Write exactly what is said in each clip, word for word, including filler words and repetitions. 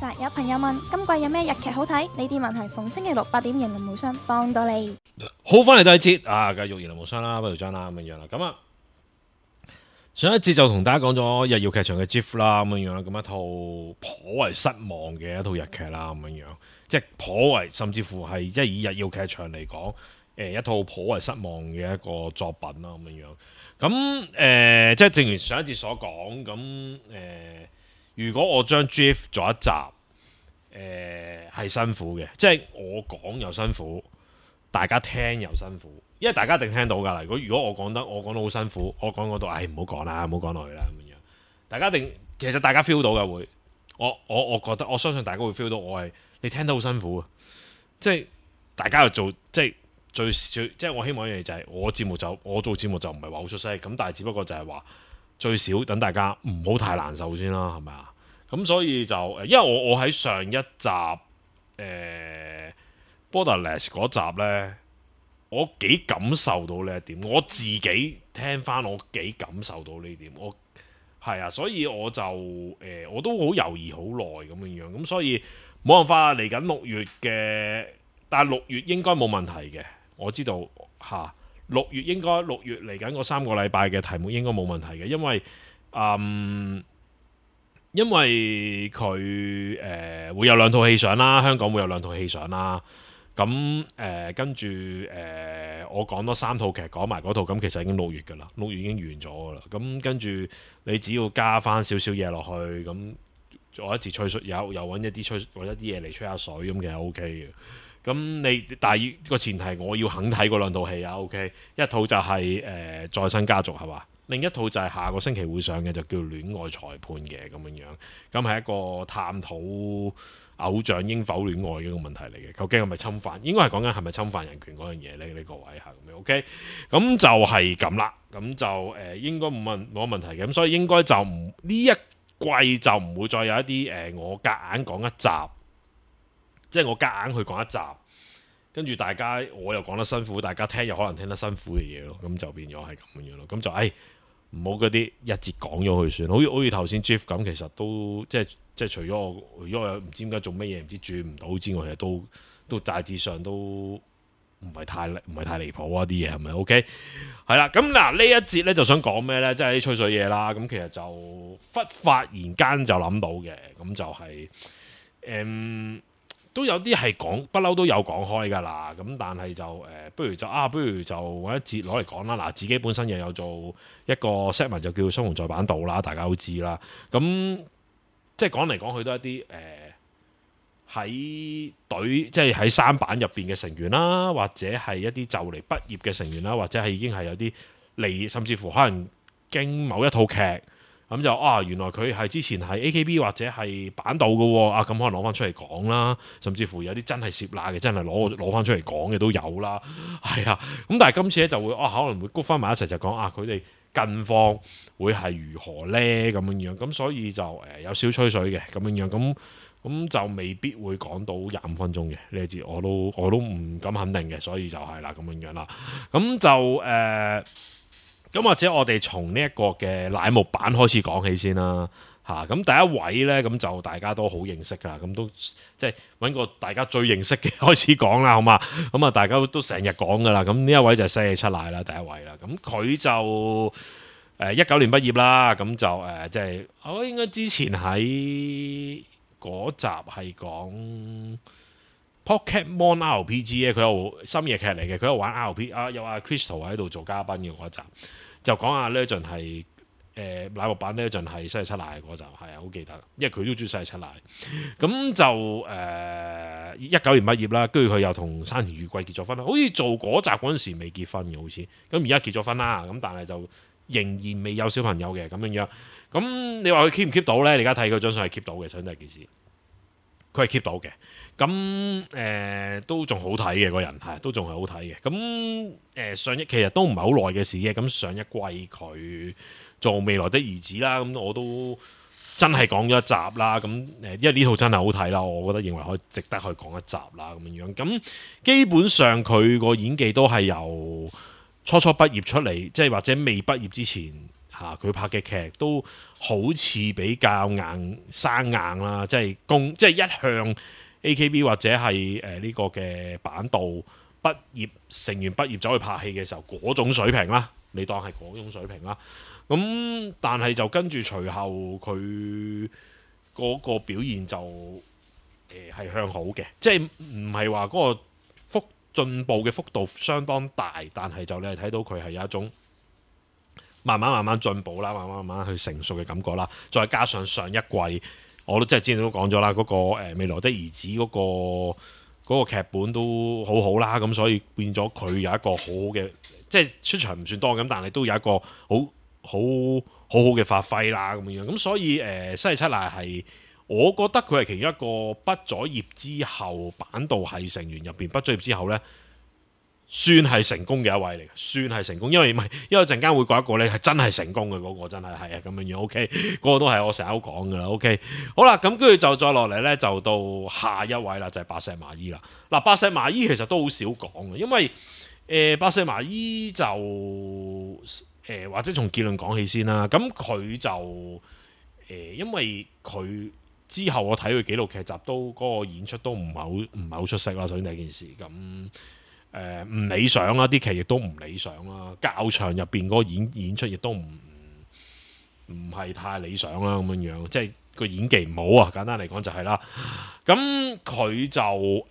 實有朋友問今季有咩日劇好睇？呢啲問題逢星期六八點型林無雙幫到你。 好，翻嚟第二節啊，繼續型林無雙啦，不如張啦咁樣樣啦。咁啊，上一節就同大家講咗日曜劇場嘅 G I F 啦，咁樣樣啦，咁一套頗為失望嘅一套日劇啦，咁樣樣，即係頗為甚至乎係即係以日曜劇場嚟講，誒一套頗為失望嘅一個作品啦，咁樣樣。咁誒、呃，即係正如上一節所講，咁誒、呃，如果我將 G I F 做一集，誒、呃、係辛苦嘅，即係我講又辛苦，大家聽又辛苦，因為大家一定聽到㗎啦。如果如果我講得我講得好辛苦，我講嗰度，唉唔好講啦，唔好講落去啦咁樣。大家一定其實大家 feel 到嘅會，我我我覺得我相信大家會 feel 到我係你聽得好辛苦啊，即係大家又做即係。最最即係我希望一樣嘢就係我節目就我做節目就唔係話好出聲咁，但係只不過就係話最少等大家唔好太難受先啦，係咪啊？咁所以就誒，因為我我喺上一集誒、呃、Borderless 嗰集呢，我幾感受到呢一點，我自己聽翻我幾感受到呢點，我係啊，所以我就誒、呃、我都好猶豫好耐咁樣樣，咁所以冇辦法嚟緊六月嘅，但係六月應該冇問題嘅。我知道嚇，六月應該六月嚟緊嗰三個禮拜嘅題目應該冇問題嘅，因為嗯，因為佢誒、呃、會有兩套戲上啦，香港會有兩套戲上啦。咁誒、呃、跟住誒、呃，我講多三套劇講埋嗰套，咁其實已經六月㗎啦，六月已經完咗㗎啦。咁跟住你只要加翻少少嘢落去，咁做一節吹水，又又揾一啲吹揾一啲嘢嚟吹下水，咁其實 O K 嘅。咁你但係個前提我要肯睇嗰兩套戲啊 ，OK， 一套就係、是、誒、呃、再生家族係嘛，另一套就係下個星期會上嘅就叫戀愛裁判嘅咁樣樣，咁係一個探討偶像應否戀愛嘅一個問題嚟嘅，究竟係咪侵犯？應該係講緊係咪侵犯人權嗰樣嘢呢？呢、這個位嚇咁樣 OK，咁就係咁啦，咁就誒、呃、應該冇問冇問題嘅，咁所以應該就唔呢一季就唔會再有一啲誒、呃、我夾硬講一集。即係我夾硬去講一集，跟住大家我又講得辛苦，大家聽又可能聽得辛苦嘅嘢咯，咁就變咗係咁樣咯。咁就誒唔好嗰啲一節講咗佢算，好似好似頭先 Jeff 咁，其實都即係即係除咗我，如果我唔知點解做乜嘢，唔知轉唔到之外，其實都都大致上都唔係太唔係太離譜啊啲嘢係咪 OK？ 係啦，咁嗱呢一節咧就想講咩咧？即係啲吹水嘢啦。咁其實就忽發然間就諗到嘅，咁就係、是、誒。嗯都有啲係講不嬲都有講開㗎啦，咁但係就誒、呃，不如就啊，不如就揾一節攞嚟講啦。嗱，自己本身又有做一個 segment 就叫《雙雄在版道》啦，大家都知啦。咁即係講嚟講去都係一啲誒喺隊，即係喺三版入邊嘅成員啦，或者係一啲就嚟畢業嘅成員啦，或者係已經係有啲嚟，甚至乎可能經某一套劇。咁就啊，原來佢係之前係 A K B 或者係版道嘅喎，啊咁可能攞翻出嚟講啦，甚至乎有啲真係攝乸嘅，真係攞攞翻出嚟講嘅都有啦，係啊。咁但係今次咧就會啊，可能會谷翻埋一齊就講啊，佢哋近況會係如何咧咁樣樣，咁所以就誒、呃、有少吹水嘅咁樣樣，咁咁就未必會講到廿五分鐘嘅呢一節，我都我都唔敢肯定嘅，所以就係啦咁樣樣啦，咁就誒。呃咁或者我哋從呢一個嘅乃木坂開始講起先啦，嚇、啊、咁第一位呢，咁就大家都好認識噶啦，咁都即係揾個大家最認識嘅開始講啦，好嘛？咁啊，大家都成日講噶啦，咁呢一位就係西野七瀨啦，第一位啦，咁佢就誒一九年畢業啦，咁就誒即係我應該之前喺嗰集係講 Pokemon R P G 咧，佢有深夜劇嚟嘅，佢有玩 R P 啊，有阿 Crystal 喺度做嘉賓嘅嗰集。就講下 Legend 係誒乃木坂 Legend 係西野七瀨嗰集，係啊好記得，因為佢都中意西野七瀨。咁就誒一九年畢業啦，跟住佢又同山田裕貴結咗婚啦。好似做嗰集嗰陣時未結婚嘅，好似咁而家結咗婚啦。咁但係就仍然未有小朋友嘅咁樣樣。咁你話佢 keep 唔 keep 到咧？你而家睇佢張相係 keep 到嘅，首先第一件事，佢係 keep 到嘅。咁誒、呃、都仲好睇嘅，個人係都仲係好睇嘅。咁誒、呃、上一其實都唔係好耐嘅事嘅。咁上一季佢做未來的兒子啦，咁我都真係講咗一集啦。咁誒因為呢套真係好睇啦，我覺得認為可以值得去講一集啦咁樣樣。咁基本上佢個演技都係由初初畢業出嚟，即係或者未畢業之前嚇，佢、啊、拍嘅劇都好似比較硬生硬啦，即係公即係一向 A K B 或者係誒呢個嘅板道畢業成員畢業走去拍戲嘅時候嗰種水平啦，你當係嗰種水平啦。咁但係就跟住隨後佢嗰個表現就誒係、呃、向好嘅，即係唔係話嗰個幅進步嘅幅度相當大，但係就你係睇到佢係有一種慢慢慢慢進步啦，慢慢慢慢去成熟嘅感覺啦。再加上上一季我都即係之前都講咗啦，嗰、那個、呃、未來的兒子嗰、那個嗰、那個劇本都好好啦，咁所以變咗佢有一個好好嘅，即係出場唔算多咁，但係都有一個好好好好嘅發揮啦咁樣。咁所以誒、呃、西七瀨係我覺得佢係其中一個畢咗業之後板道系成員入邊畢咗業之後呢，算係成功嘅一位嚟嘅，算係成功，因為唔係，因為陣間會講一個呢係真係成功嘅嗰、那個，真係係啊咁樣樣。O K，嗰個都係我成日都講噶啦。O K，好啦，咁跟住就再落嚟呢，就到下一位啦，就係、是、白石麻衣啦。嗱，白石麻衣其實都好少講嘅，因為誒、呃、白石麻衣就誒、呃、或者從結論講起先啦。咁佢就誒、呃、因為佢。之後我睇佢紀錄劇集都嗰、那個演出都唔係好唔係好出色啦，首先第一件事咁誒唔理想啦，啲劇亦都唔理想啦，教場入邊嗰個演演出亦都唔唔係太理想啦，咁樣樣即係個演技唔好啊，簡單嚟講就係啦。咁佢就誒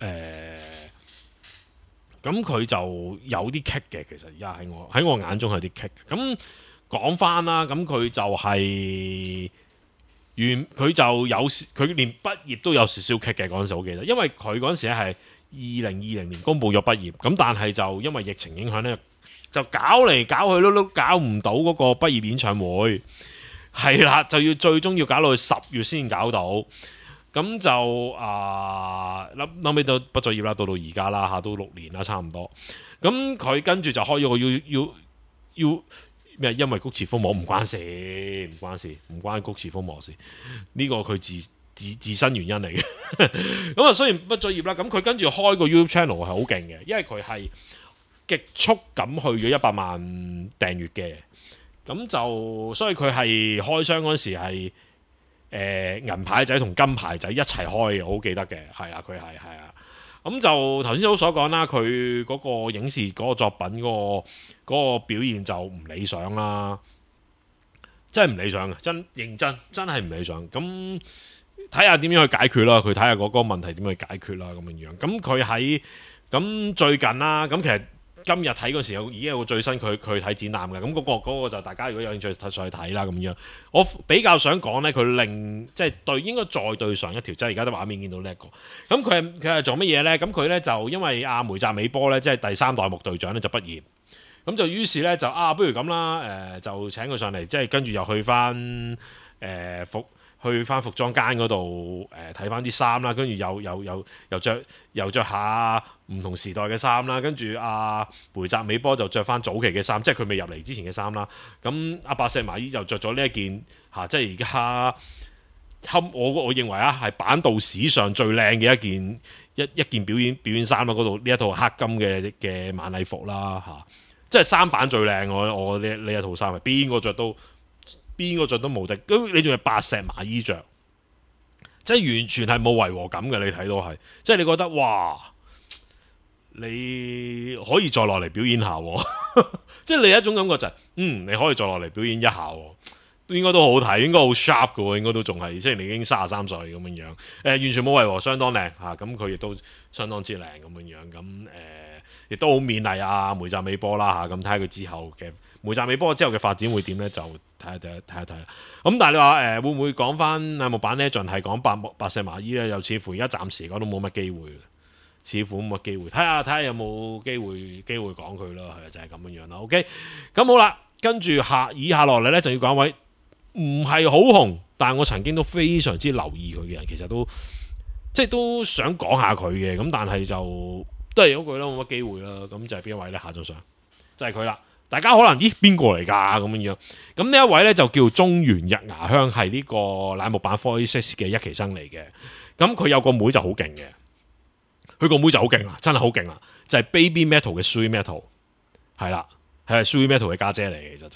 咁佢就有啲棘嘅，其實而家喺我喺我眼中係啲棘。咁講翻啦，咁佢就係、是。原佢就有佢連畢業都有少少棘嘅嗰陣時，好記得，因為佢嗰陣時咧係二零二零年公佈咗畢業，咁但係就因為疫情影響咧，就搞嚟搞去都都搞唔到嗰個畢業演唱會，係啦，就要最終要搞到去十月先搞到，咁就啊諗諗起到畢咗業啦，到到而家啦嚇，都六年啦差唔多，咁佢跟住就開咗個要要要。要咩？因為菊池風磨唔關事，唔關事，唔關菊池風磨事。呢、這個佢自自自身原因嚟嘅。咁啊，雖然畢咗業啦，咁佢跟住開個 YouTube channel 係好勁嘅，因為佢係極速咁去咗一百萬訂閱嘅。咁就所以佢係開箱嗰時係誒銀牌仔同金牌仔一齊開嘅，我好記得嘅。係啊，佢係係啊。咁就頭先都所講啦，佢嗰個影視嗰個作品嗰、嗰個嗰個表現就唔理想啦，真係唔理想嘅，真認真真係唔理想。咁睇下點樣去解決啦，佢睇下嗰個問題點樣去解決啦，咁樣樣。咁佢喺咁最近啦，咁其實今日睇嗰時候已經有個最新佢佢睇展覽嘅，咁、嗰、嗰、個嗰個就大家如果有興趣上去睇啦咁樣。我比較想講呢，佢令即係對應該再對上一條，即係而家啲畫面見到呢、這、一個。咁佢係佢係做乜嘢呢？咁佢呢就因為阿梅澤美波呢，即係第三代木隊長呢，就畢業，咁就於是呢，就啊不如咁啦，誒、呃、就請佢上嚟，即係跟住又去翻誒、呃、服。去翻服裝間嗰度誒睇翻啲衫啦，跟住又又又又著又著下唔同時代嘅衫啦，跟住阿梅澤美波就着翻早期嘅衫，即係佢未入嚟之前嘅衫啦。咁阿白石麻衣就着咗呢一件嚇、啊，即係而家冚我我認為啊係板道史上最靚嘅一件一一件表演表演衫啦，嗰度呢一套黑金嘅嘅晚禮服啦嚇、啊，即係三版最靚，我我呢呢一套衫係邊個着都。邊個着都無敵，咁你仲係白石麻衣着，即係完全係冇違和感嘅。你睇到係，即係你覺得哇，你可以再落嚟表演下，即係你一種感覺就係、是，嗯，你可以再落嚟表演一下，都應該都好睇，應該好 sharp 嘅，應該都仲係，雖然你已經三十三歲咁樣樣，誒、呃，完全冇違和，相當靚吓，咁佢亦都相當之靚咁樣樣，咁誒，亦、呃、都好勉勵啊梅澤美波啦吓，咁睇下佢之後嘅梅澤美波之後嘅發展會點咧就。睇下睇下睇下睇下，咁但係你話誒、呃、會唔會講翻《木版呢盡係講白白石麻衣咧？又似乎而家暫時講都冇乜機會，似乎冇乜機會。睇下睇下有冇機會機會講佢咯，係就係、是、咁樣樣啦。OK，咁好啦，跟住下以下落嚟咧，就要講一位唔係好紅，但係我曾經都非常之留意佢嘅人，其實都即係都想講下佢嘅，咁但係就都係嗰句啦，冇乜機會啦。咁就係邊一位咧？下咗上就係佢啦。大家可能咦邊個嚟㗎咁樣樣？咁呢一位咧就叫中原日牙香，係呢個乃木坂四十六嘅一期生嚟嘅。咁佢有個妹就好勁嘅，佢個妹就好勁啦，真係好勁啦，就係、是、Baby Metal 嘅 Sweet Metal， 係啦，係 Sweet Metal 嘅家姐嚟嘅，其實就係、是。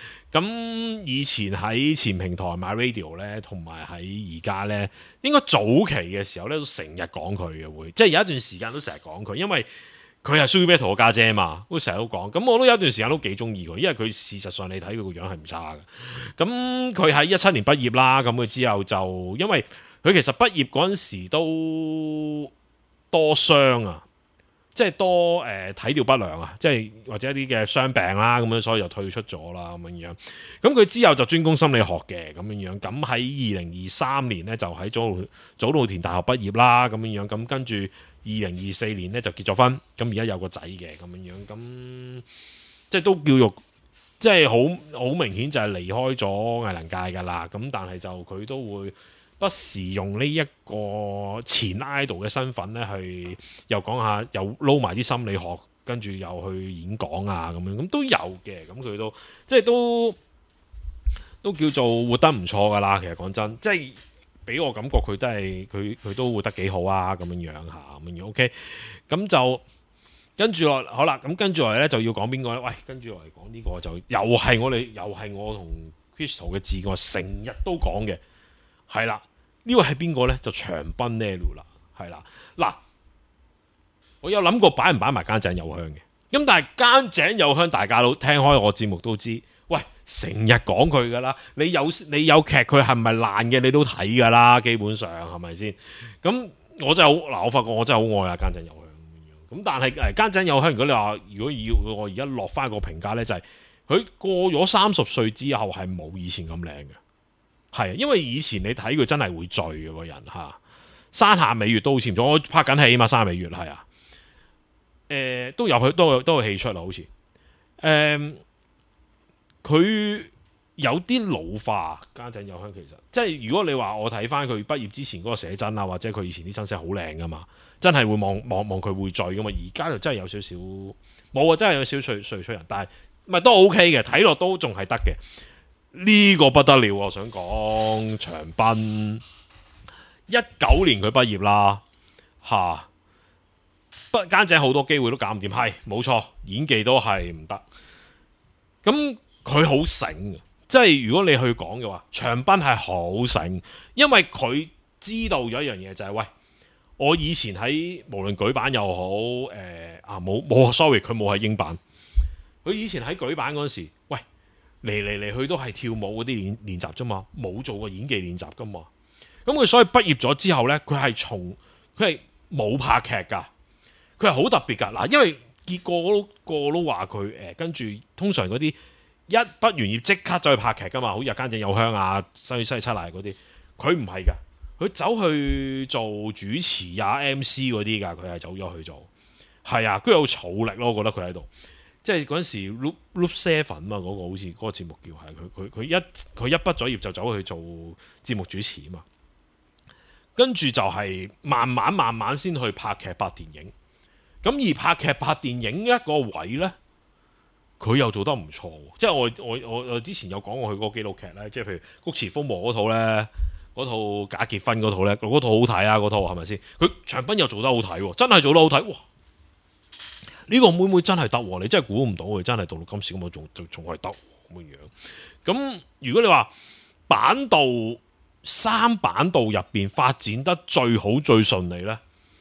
咁以前喺前平台 MyRadio 咧，同埋喺而家咧，應該早期嘅時候咧都成日講佢嘅會，即係有一段時間都成日講佢，因為佢係 Super Battle 嘅家姐嘛，都成日都講。咁我都有一段時間都幾中意佢，因為佢事實上你睇佢個樣係唔差嘅。咁佢喺一七年畢業啦，咁佢之後就因為佢其實畢業嗰陣時都多傷啊。即係多誒體調不良啊，即係或者一啲嘅傷病啦，咁樣所以就退出咗啦，咁樣樣。咁佢之後就專攻心理學嘅，咁樣樣。咁喺二零二三年呢，就喺早早稻田大學畢業啦，咁樣樣。咁跟住二零二四年呢，就結咗婚，咁而家有個仔嘅，咁樣樣。咁即係都叫做即係好好明顯就係離開咗藝能界噶啦。咁但係就佢都會不時用呢一個前 idol 嘅身份咧，去又講下，又撈埋啲心理學，跟住又去演講啊，咁樣咁都有嘅。咁佢都即係都都叫做活得唔錯噶啦。其實講真，即係俾我感覺佢都係佢佢都活得幾好啊，咁樣樣嚇咁樣。OK，咁就跟住落好啦。咁跟住落嚟咧就要講邊個咧？喂，跟住落嚟講呢個就又係我哋又係我同 Crystal 嘅摯愛，成日都講嘅係啦。呢個係邊個呢？就長濱 Nelu 啦，係啦。嗱，我有諗過擺唔擺埋菅井友香嘅，咁但係菅井友香大家都聽開我節目都知，喂，成日講佢噶啦。你有你有劇佢係咪爛嘅，你都睇噶啦，基本上係咪先？咁我真係好嗱，我發覺我真係好愛啊菅井友香咁樣。咁但係誒菅井友香，如果你話如果要我而家落翻個評價呢，就係、是、佢過咗三十歲之後係冇以前咁靚嘅。係，因為以前你睇佢真係會醉嘅個人嚇，山下美月都好似唔錯，我拍緊戲嘛，山下美月係啊，誒、呃、都有佢都有都有戲出啦，好似誒佢有啲老化，菅井友香其實即係如果你話我睇翻佢畢業之前嗰個寫真啊，或者佢以前啲身色好靚噶嘛，真係會望望望佢會醉噶嘛，而家就真係有少少冇啊，真係有少少歲歲出人，但係咪都 OK 嘅，睇落都仲係得嘅。呢個不得了，我想講長濱一九年佢畢業啦，吓，不菅井好多機會都搞唔掂，係冇錯，演技都係唔得。咁佢好醒，即係如果你去講嘅話，長濱係好醒，因為佢知道咗一樣嘢就係、是，喂，我以前喺無論舉版又好，誒、呃、啊冇冇，sorry，佢冇喺英版，佢以前喺舉版嗰時，喂。嚟嚟嚟去都係跳舞嗰啲練練習啫嘛，冇做過演技練習噶嘛。咁佢所以畢業咗之後呢，佢係從佢係冇拍劇噶，佢係好特別噶。嗱，因為結果都個個都話佢誒，跟住通常嗰啲一畢完業即刻走去拍劇噶嘛，好似菅井友香啊、西西七瀨嗰啲，佢唔係噶，佢走去做主持啊、M C 嗰啲噶，佢係走咗去做，係啊，佢有儲力咯，我覺得佢喺度。即係嗰陣時 Loop Loop Seven 啊，嗰個好似嗰個節目叫係佢佢佢一佢一畢咗業就走去做節目主持啊嘛，跟住就係慢慢慢慢先去拍劇拍電影，咁而拍劇拍電影一個位呢，佢又做得唔錯，即係我我我我之前有講過佢嗰個紀錄劇呢，即係譬如《菊池風磨》嗰套呢，嗰套假結婚嗰套呢，嗰套好睇啊，嗰套係咪先？佢長濱又做得好睇，真係做得好睇，哇！呢個妹妹真係得，你真係估唔到佢真係到到今時咁樣仲仲仲係得咁樣。咁如果你話板道三板道入邊發展得最好最順利呢，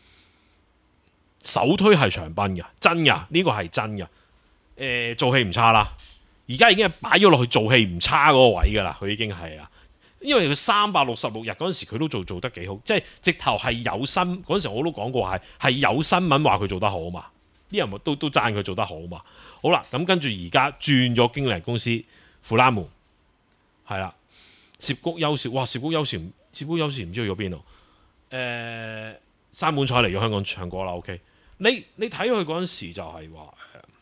首推係長濱嘅，真㗎，呢、這個係真㗎。誒、呃，做戲唔差啦，而家已經係擺咗落去做戲唔差嗰個位㗎啦，佢已經係啊。因為佢三百六十六日嗰陣時，佢都做做得幾好，即係直頭係有新嗰陣時，我都講過係係有新聞話佢做得好嘛。啲人都都讚佢做得好嘛，好啦，咁跟住而家轉咗經理人公司，富拉門係啦，涉谷優少，哇，涉谷優少，涉谷優少唔知去咗邊度？誒、呃，山本彩嚟咗香港唱歌啦 ，OK， 你你睇佢嗰陣時就係話，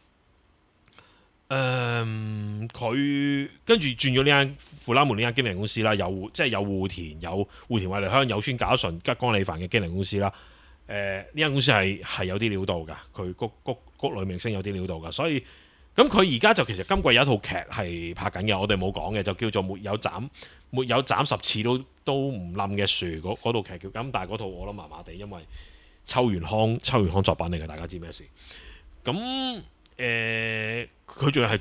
誒，佢跟住轉咗呢間富拉門呢間經理人公司啦，有即係有戶田，有戶田惠梨香，有村架純、吉岡里帆嘅經理人公司啦。誒呢間公司係係有啲料到㗎，佢谷谷谷女明星有啲料到㗎，所以咁佢而家就其實今季有一套劇係拍緊嘅，我哋冇講嘅就叫做沒有斬沒有斬十次都都唔冧嘅樹嗰套劇叫咁，但係嗰套我諗麻麻地，因為秋元康秋元康作品嚟嘅，大家知咩事？咁誒佢仲係主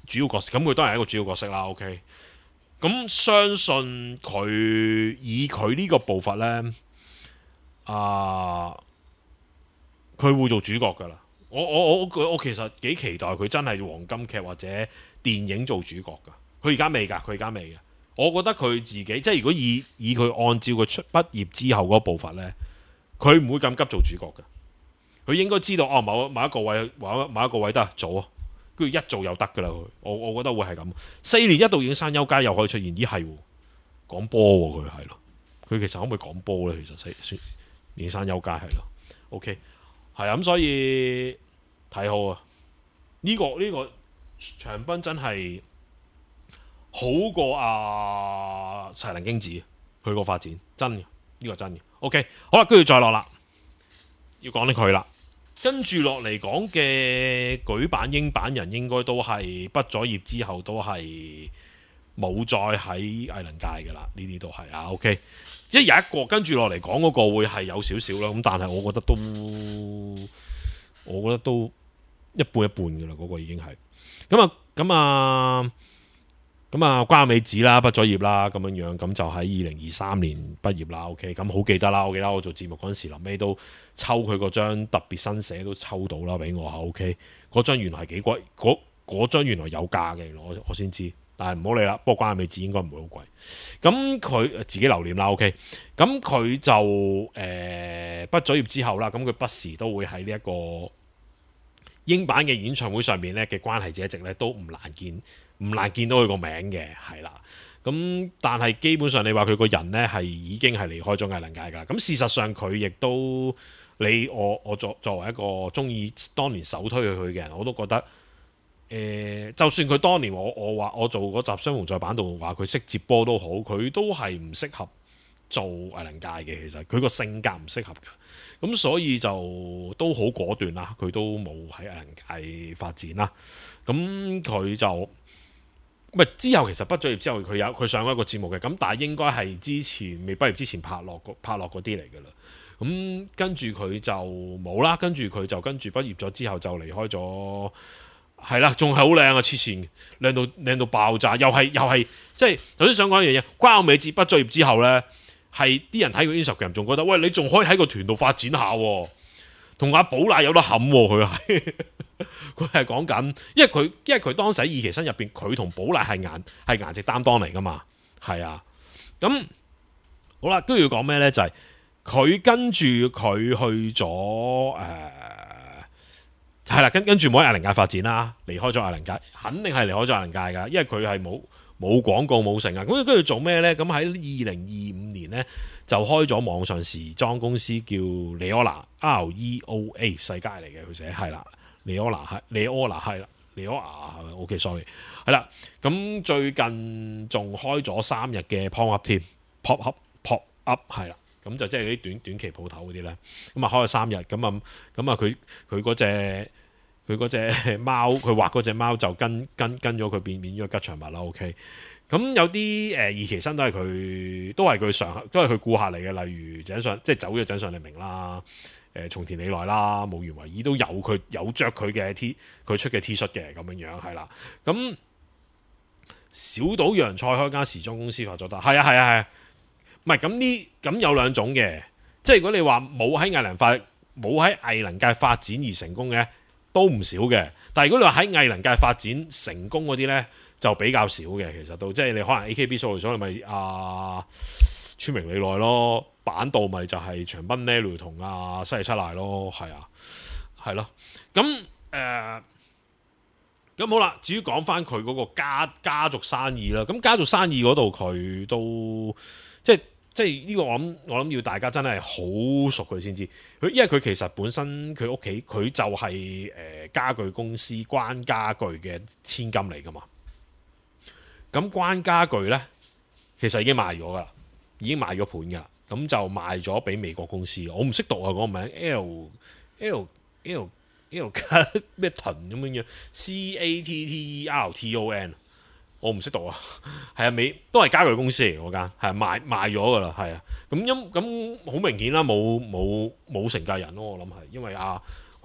主要角色，咁佢當然係一個主要角色啦。OK，咁相信佢以佢呢個步伐呢，啊，佢會做主角噶啦。我我我我其實幾期待佢真係黃金劇或者電影做主角噶。佢而家未噶，佢而家未嘅。我覺得佢自己即係如果以以佢按照佢出畢業之後嗰步伐呢，佢唔會咁急做主角嘅。佢應該知道哦，某某一個位，某某一個位得做啊，跟住一做又得噶啦。我我覺得會係咁。四年一度影山優佳又可以出現，咦係講波喎，佢係咯。佢其實可唔可以講波呢？其實算影山優佳係咯。OK， 係啊，咁所以睇好啊。呢、這個呢、這個長濱真係好過啊齊藤京子佢個發展真嘅，呢、這個真嘅。OK， 好啦，跟住再落啦，要講呢佢啦。跟住落嚟講嘅舉版英版人應該都係畢咗業之後都係冇再喺藝能界㗎啦，呢啲都係啊 OK， 即係有一個跟住落嚟講嗰個會係有少少啦，咁但係我覺得都我覺得都一半一半㗎啦，嗰、嗰個已經係咁啊咁啊咁啊關美子啦畢咗業啦咁樣樣，咁就喺二零二三年畢業啦 OK， 咁好記得啦，我記得我做節目嗰陣時臨尾都抽佢嗰張特別新寫都抽到啦俾我嚇 OK， 嗰張原來係幾貴，嗰嗰張原來有價嘅，原來我我先知，但係唔好理啦，不過關美子應該唔會好貴，咁佢自己留念啦 OK， 咁佢就誒、呃、畢咗業之後啦，咁佢不時都會喺呢一個英版嘅演唱會上面咧嘅關係者席咧都唔難見。唔難見到佢個名嘅，係啦。咁但係基本上你話佢個人呢係已經係離開咗藝能界㗎。咁事實上佢亦都你我我作作為一個中意當年首推佢嘅人，我都覺得誒、呃，就算佢當年我我話我做嗰集雙雄在版度話佢識接波都好，佢都係唔適合做藝能界嘅。其實佢個性格唔適合㗎。咁所以就都好果斷啦，佢都冇喺藝能界發展啦。咁佢就。唔係之後，其實畢咗業之後，佢有佢上過一個節目嘅，咁但係應該係之前未畢業之前拍落拍落嗰啲嚟㗎啦。咁跟住佢就冇啦，跟住佢就跟住畢業咗之後就離開咗，係啦，仲係好靚啊！黐線，靚到靚到爆炸，又係又係即係頭先想講一樣嘢，關美子畢咗業之後呢，係啲人睇佢 Instagram 仲覺得，喂，你仲可以喺個團度發展下喎，同阿寶娜有得冚喎，佢係。佢係講緊，因為佢因為佢當時喺二期生入邊，佢同寶麗係顏係顏值擔當嚟噶嘛，係啊。咁好啦，跟住要講咩呢？就係、是、佢跟住佢去咗誒，係、呃、啦，跟跟住冇喺藝能界發展啦，離開咗藝能界，肯定係離開咗藝能界噶，因為佢係冇冇廣告冇成啊。咁跟住做咩呢？咁喺二零二五年呢，就開咗網上時裝公司叫 Leola R E O A 世界嚟嘅，佢寫係啦。李柯拿係，李柯拿係啦，李柯拿係咪 ？OK，sorry， 係啦。咁最近仲開咗三日嘅 pop up 添 ，pop up pop up 係啦。咁就即係啲短短期鋪頭嗰啲咧。咁啊開咗三日，咁啊咁啊佢佢嗰隻佢嗰隻貓，佢畫嗰隻貓就跟跟跟咗佢變變咗吉祥物啦。OK，咁有啲誒、呃、二期生都係佢，都係佢常都係佢顧客嚟嘅，例如井上即係走咗井上黎明啦。誒松田李奈啦，無原為意都有佢有着佢嘅 T 佢出嘅 T 恤嘅咁樣樣係啦。咁小島洋菜開間時裝公司發咗得，係啊係啊係啊，唔係咁呢咁有兩種嘅，即係如果你話冇喺藝能發冇喺藝能界發展而成功嘅都唔少嘅，但係如果你話喺藝能界發展成功嗰啲咧就比較少嘅，其實都即係你可能 A K B 數嚟所以咪啊村明李奈咯。版道咪就係長濱 Nelu 同阿西野七瀨咯，係啊，係咯，咁誒，咁、呃、好啦。至於講翻佢嗰個家家族生意啦，咁家族生意嗰度佢都即係即係呢個我諗我諗要大家真係好熟佢先知，佢因為佢其實本身佢屋企佢就係、是、誒、呃、家具公司關家具嘅千金嚟噶嘛，咁關家具咧其實已經賣咗噶啦，已經賣咗盤噶啦。咁就賣咗俾美國公司，我唔識讀啊嗰個名 L L L L 咩屯咁樣樣 C A T T E R T O N， 我唔識讀啊，係啊美都係家具公司嚟嗰間，係賣賣咗噶啦，係啊，咁因咁好明顯啦，冇冇冇承繼人咯，我諗係因為啊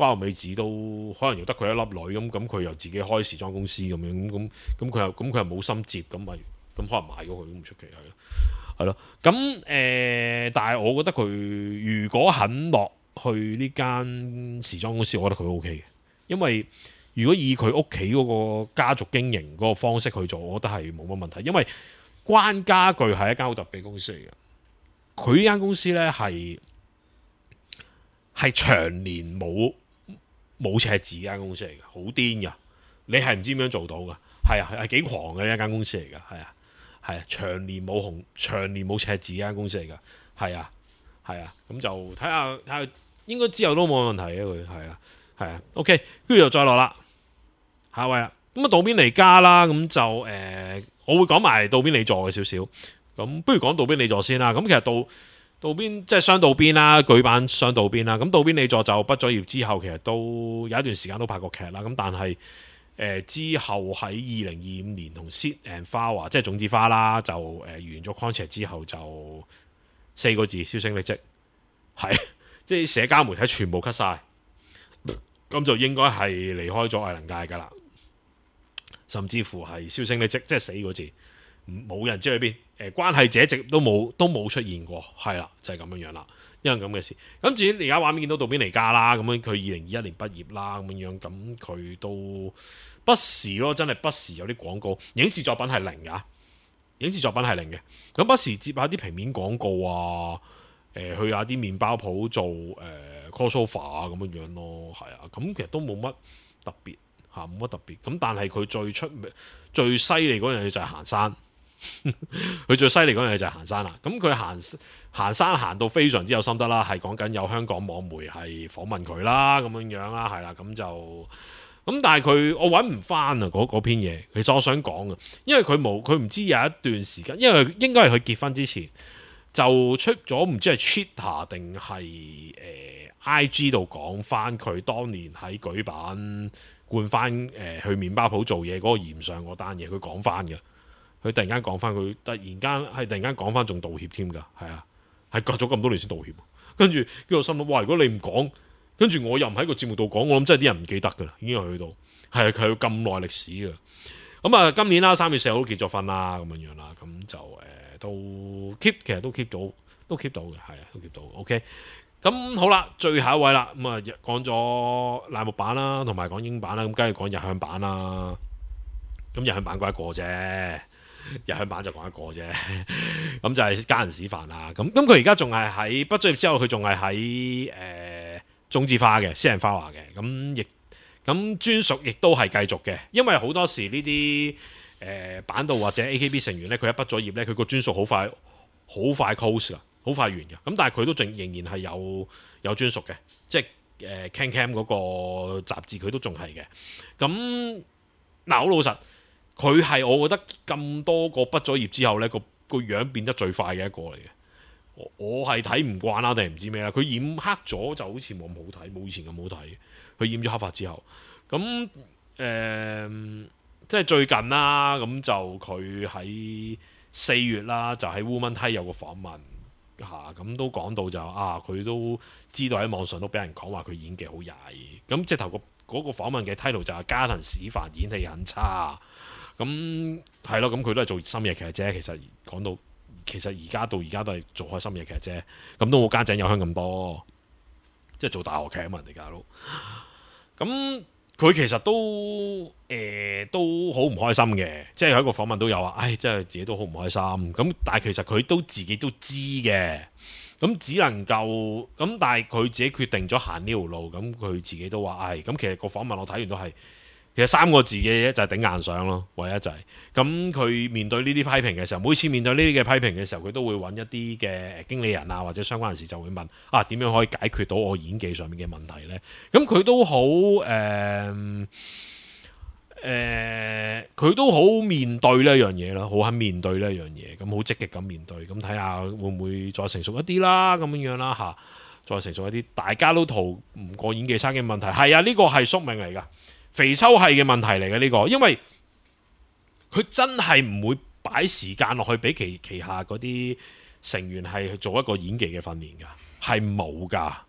瓜牛美子都可能又得佢一粒女咁，咁佢又自己開時裝公司咁樣，咁咁佢又咁佢又冇心接，咁咪咁可能買咗佢都唔出奇係咯，係咯。咁誒、呃，但係我覺得佢如果肯落去呢間時裝公司，我覺得佢 O K 嘅，因為如果以佢屋企嗰個家族經營嗰個方式去做，我覺得係冇乜問題。因為關家具係一間好特別嘅公司嚟嘅，佢呢間公司呢係係長年冇冇赤字嘅間公司嚟嘅，好癲噶，你係唔知點樣做到噶，係啊係幾狂嘅一間公司嚟噶，係啊係啊，長年冇紅長年冇赤字嘅一間公司嚟噶，係啊係啊，咁就睇下睇下，應該之後都冇問題嘅佢，係啊係啊 ，OK， 跟住又再落啦。下一位啦，咁啊渡邊尼加啦，咁就誒、呃，我會講埋渡邊理助嘅少少，咁不如講渡邊理助先啦。咁其實渡渡邊即係雙渡邊啦，舉版雙渡邊啦。咁渡邊理助就畢咗業之後，其實都有一段時間都拍過劇啦。咁但係誒、呃、之後喺二零二五年同 Seed and Flower 即係種子花啦，就誒、呃、完咗 contract 之後就四個字銷聲匿跡，係即係社交媒體全部 cut 晒，咁就應該係離開咗藝能界噶啦。甚至乎係銷聲匿跡，即係死個字，冇人知去邊。誒、呃，關係者直都冇都冇出現過，係啦，就係、是、咁樣樣啦，因為咁嘅事。咁至於而家畫面見到渡邊尼加啦，咁樣佢二零二一年畢業啦，咁樣樣，咁佢都不時咯，真係不時有啲廣告，影視作品係零噶，影視作品係零嘅。咁不時接下啲平面廣告啊，誒、呃，去下啲麵包鋪做誒 crossover 啊，咁、呃、樣樣咯，係啊，咁其實都冇乜特別。嚇冇乜特別，咁但係佢最出名、最犀利嗰樣嘢就係行山。佢最犀利嗰樣嘢就係行山啦。咁佢行行山行到非常之有心得啦，係講緊有香港網媒係訪問佢啦，咁樣樣啦，係啦，咁就咁。但係佢我揾唔翻啊嗰篇嘢。其實我想講啊，因為佢冇佢唔知有一段時間，因為應該係佢結婚之前就出咗唔知係 Twitter 定係誒 I G 度講翻佢當年喺舉版。換翻誒去麵包鋪做嘢嗰個鹽上嗰單嘢，佢講翻嘅，佢突然間講翻，佢突然間係突然間講翻，仲道歉添㗎，係啊，係隔咗咁多年先道歉。跟住跟住我心諗，哇！如果你唔講，跟住我又唔喺個節目度講，我諗真係啲人唔記得㗎啦，已經係去到係佢有咁耐歷史㗎。咁啊，今年啦，三月四號都結咗婚啦，咁樣樣啦，咁就誒、呃、都 keep， 其實都 keep 到，都 keep 到嘅，係啊，都 keep 到 ，OK。咁好啦，最後一位啦，咁啊講咗賴木版啦，同埋講英版啦，咁梗係講日向版啦。咁日向版講一個啫，日向版就講一個啫。咁就係家人使飯啦。咁咁佢而家仲係喺畢咗業之後，佢仲係喺誒種子花嘅私人花華嘅。咁亦咁專屬亦都係繼續嘅，因為好多時呢啲誒版導或者 A K B 成員咧，佢一畢咗業咧，佢個專屬好快好快 close 噶。好快完嘅，咁但係佢都仲仍然係有有專屬嘅，即係誒 Can Cam 嗰個雜誌佢都仲係嘅。咁嗱好老實，佢係我覺得咁多個畢咗業之後呢，個個樣變得最快嘅一個嚟嘅。我我係睇唔慣啦，定係唔知咩啦？佢染黑咗就好似冇咁好睇，冇以前咁好睇。佢染咗黑髮之後，咁誒、呃、即係最近啦，咁就佢喺四月啦，就喺 Woman 梯有個訪問。嚇咁、啊、都講到就啊，佢都知道喺網上都俾人講話佢演技好曳，咁直頭個嗰個訪問嘅 title 就係加藤史帆演戲很差，咁係咯，咁佢都係做深夜劇啫。其實講到其實而家到而家都係做開深夜劇啫，咁都冇家陣有香咁多，即係做大學劇啊嘛，人哋大佬。咁佢其實都誒、呃、都好唔開心嘅，即係喺個訪問都有話，唉，即係自己都好唔開心。咁但係其實佢都自己都知嘅，咁只能夠咁，但係佢自己決定咗行呢條路，咁佢自己都話，唉，咁其實個訪問我睇完都係，其實三個字嘅嘢就係頂硬上咯，唯一就係、是，咁佢面對呢啲批評嘅時候，每次面對呢啲嘅批評嘅時候，佢都會揾一啲嘅經理人啊或者相關人士就會問啊，點樣可以解決到我演技上面嘅問題呢？咁佢都好誒誒，佢都好面對呢一樣嘢啦，好肯面對呢一樣嘢，咁好積極咁面對，咁睇下會唔會再成熟一啲啦，咁樣樣啦嚇，再成熟一啲，大家都逃唔過演技差嘅問題，係啊，呢個係宿命嚟㗎。肥秋係嘅問題嚟嘅呢個，因為佢真係唔會擺時間落去俾旗旗下嗰啲成員係做一個演技嘅訓練噶，係冇噶。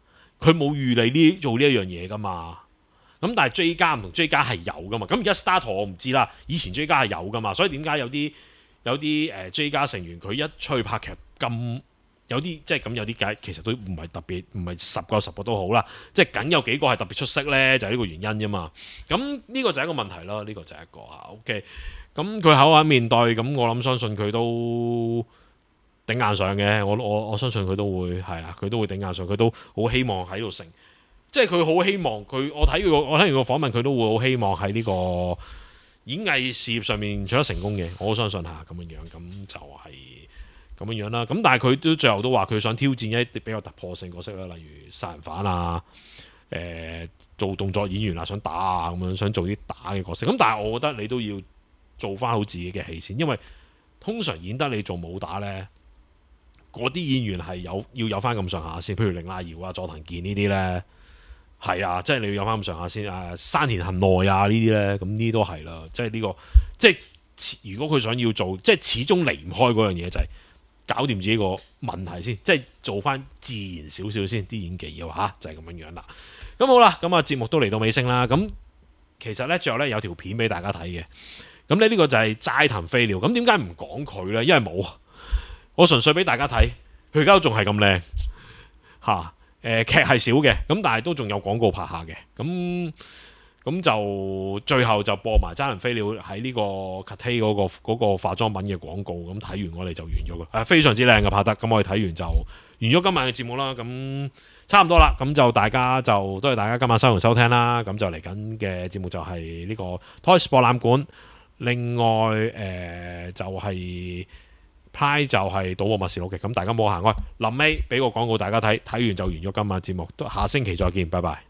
佢冇預你呢做呢一樣嘢噶嘛。咁但係 J 家唔同 J 家係有噶嘛。咁而家 Starter 我唔知啦，以前 J 家係有噶嘛。所以點解有啲有啲誒、呃、J 家成員佢一出去拍劇咁有啲即係咁有啲計，其實都唔係特別，唔係十個十個都好啦。即係梗有幾個係特別出色咧，就係、是、呢個原因啫嘛。咁呢個就係一個問題啦。呢、這個就係一個啊。OK，咁佢口硬面對，咁我諗相信佢都頂硬上嘅。我我我相信佢都會係啊，佢都會頂硬上，佢都好希望喺度成。即係佢好希望佢，我睇佢我睇完個訪問，佢都會好希望喺呢個演藝事業上面取得成功嘅。我好相信下咁樣樣，咁就係咁樣樣啦。咁但係佢都最後都話佢想挑戰一啲比較突破性角色啦，例如殺人犯啊，誒、呃、做動作演員啊，想打啊咁樣，想做啲打嘅角色。咁但係我覺得你都要做翻好自己嘅戲先，因為通常演得你做武打呢，嗰啲演員係有要有翻咁上下先。譬如凌娜瑤啊、佐藤健呢啲呢。係啊，即係你要有翻咁上下先啊，山田杏奈啊呢啲咧，咁呢都係啦。即係呢、這個，即係如果佢想要做，即係始終離唔開嗰樣嘢，就係搞掂自己個問題先，即係做翻自然少少先啲演技嘅話，啊、就係、是、咁樣樣啦。咁好啦，咁啊節目都嚟到尾聲啦。咁其實咧最後咧有條片俾大家睇嘅。咁咧呢個就係齋藤飛鳥。咁點解唔講佢咧？因為冇，我純粹俾大家睇，佢而家都仲係咁靚嚇。誒、呃、劇係少嘅，咁但係都仲有廣告拍下嘅，咁咁就最後就播埋齋藤飛鳥喺呢個 Cathay 嗰個嗰個化妝品嘅廣告，咁睇完我哋就完咗嘅，誒非常之靚嘅拍得，咁我哋睇完就完咗今晚嘅節目啦，咁差唔多啦，咁就大家就多謝大家今晚收同收聽啦，咁就嚟緊嘅節目就係呢個 Toys 博覽館，另外誒、呃、就係、是。派就係賭博默示錄嘅，咁大家冇行開。臨尾俾個廣告大家睇，睇完就完咗今晚節目，下星期再見，拜拜。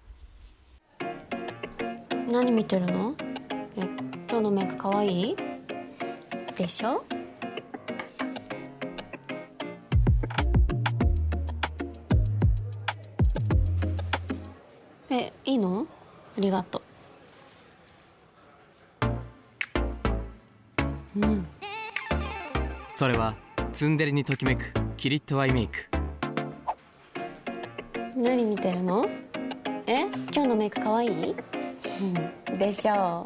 何見てるの？え、今日のメイク可愛い？でしょ？え、いいの？ありがとう。うん。 それはツンデレにときめくキリッとアイメイク。 何見てるの？え、今日のメイク可愛い？でしょ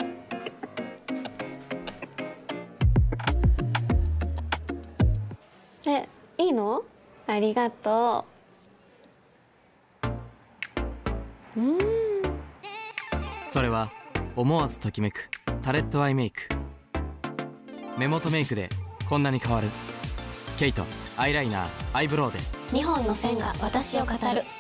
う。え、いいの？ありがとう。うん。 それは思わずときめくタレットアイメイク。目元メイクでこんなに変わる。ケイトアイライナーアイブロウでにほんの線が私を語る。